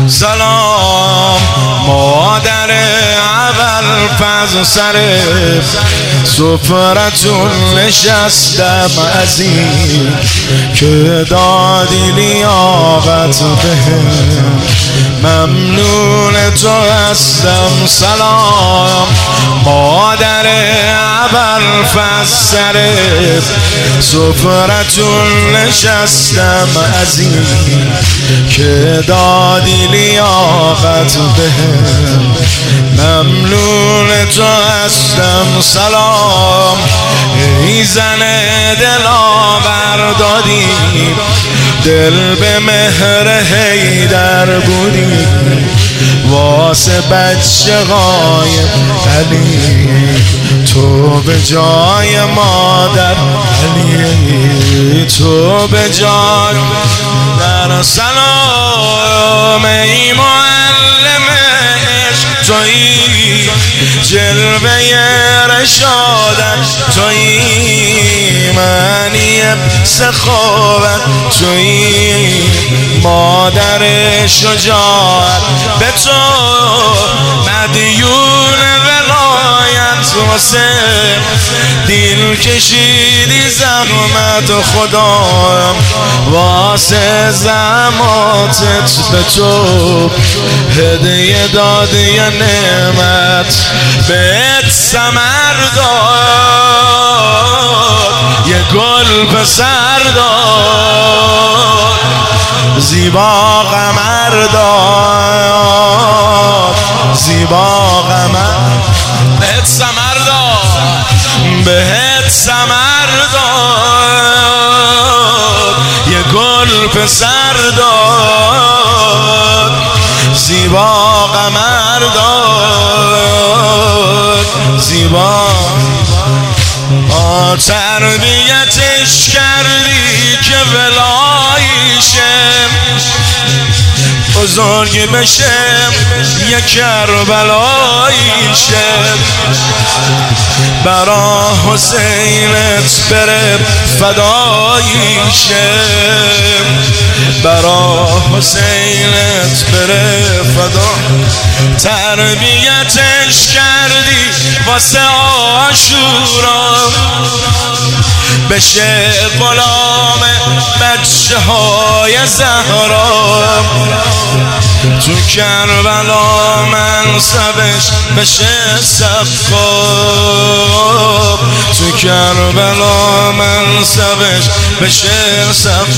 سلام مادر اول فضل سر سفرتون نشستم عزیز که دادی لیاقت بهم ممنون تو هستم. سلام مادر اول فضل سر سفرتون نشستم عزیز که دادی لیاقت بهم ممنون تو هستم. سلام ای زن دلاور دادی دل به مهر حیدر بودی واسه بچه های علی تو به جای مادر علی تو به جای در. سلام ای معلم عشق تویی جلوه رشادت تویی معنی سخاوت تویی مادر شجاعت به تو مدیون ولایت واسه دل کشیدی زحمت خدا واسه زحماتت به تو هدیه دادی یه نعمت بهت ثمر داد یه گل پسر داد زیبا قمر داد زیبا قمر بهت ثمر داد بهت ثمر داد یه گل پسر داد زیبا قمر داد زیبا تربیتش کردی که ولایشه بزرگ بشه یه کربلایشه برا حسینت بره فدایشه برا حسینت بره فدا تربیتش کردی واسه عاشورا بشه غلام بچه های زهرا تو کربلا منصبش بشه سقاب تو کربلا منصبش بشه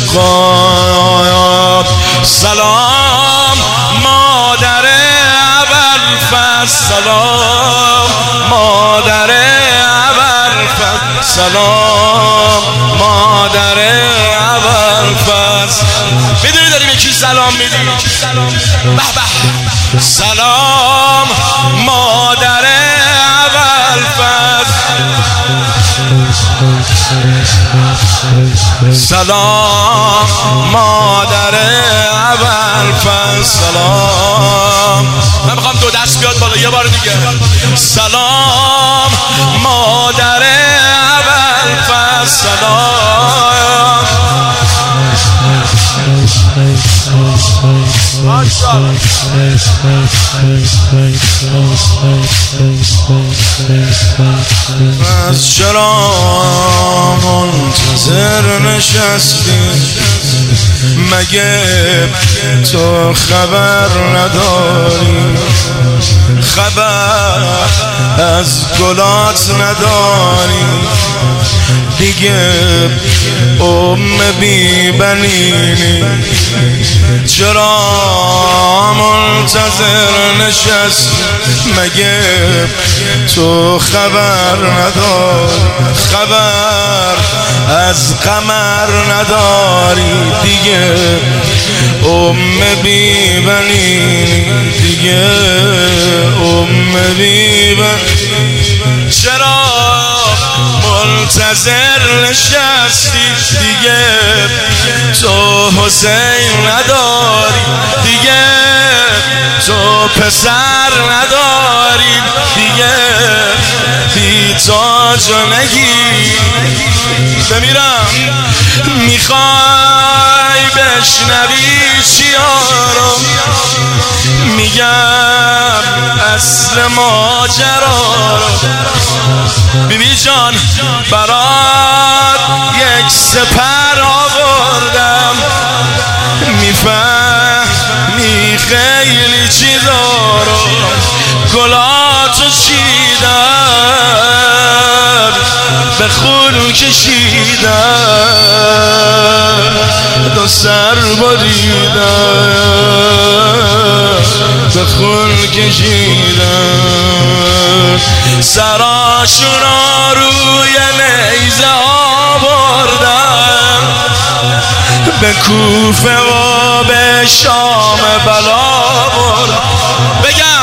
سقاب. سلام مادر ابوالفضل سلام مادر ابوالفضل سلام مادر ابوالفضل. میدونی داریم یکی سلام میدیم به به. سلام مادر ابوالفضل سلام مادر ابوالفضل سلام. من میخوام دو دست بیاد بالا یه بار دیگه. سلام مادر ابوالفضل سلام. از چرا منتظر نشستی مگه تو خبر نداری خبر از گلات نداری دیگه بی بنینی چرا منتظر نشست مگه تو خبر نداری خبر از قمر نداری دیگه بی بنینی دیگه بی بنینی چرا منتظر نشستی دیگه تو حسین نداری دیگه تو پسر نداری دیگه بی تاج و نگی بمیرم میخوای بشنوی چیارم بگم اصل ماجرا رو. بیبی جان برات یک سپر آوردم، میفهمی خیلی چیزا رو. گلاتو چیدم، به خون کشیدم، دو سر بریدم، به خون کشیدم. سراشونا روی نیزه آوردم، به کوفه و به شام بلا بردم. بگم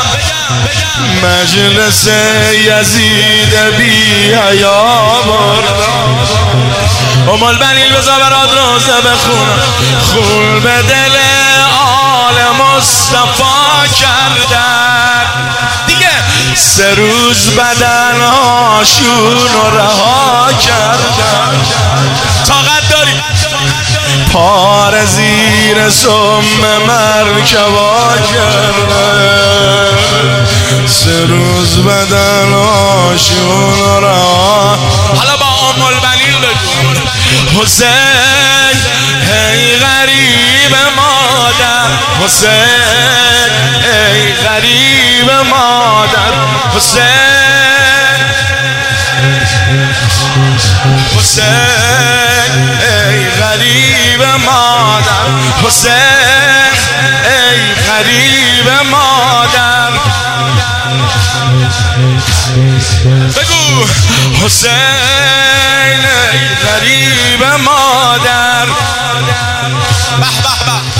مجلس یزید بی حیا بردم. ام البنین بذار برات روزه بخونم، خون به دل آل مصطفی کردن دیگه. 3 روز بدنهاشون رو رها کردن. طاقت داری پار زیر سم مرکبا کردن. 3 روز بدنهاشون رو رها. حالا با ام البنین بگو حسین ای غریب مادر، حسین ای غریب مادر، حسین حسین ای غریب مادر، حسین ای غریب مادر. بگو حسین ای غریب مادر. به به به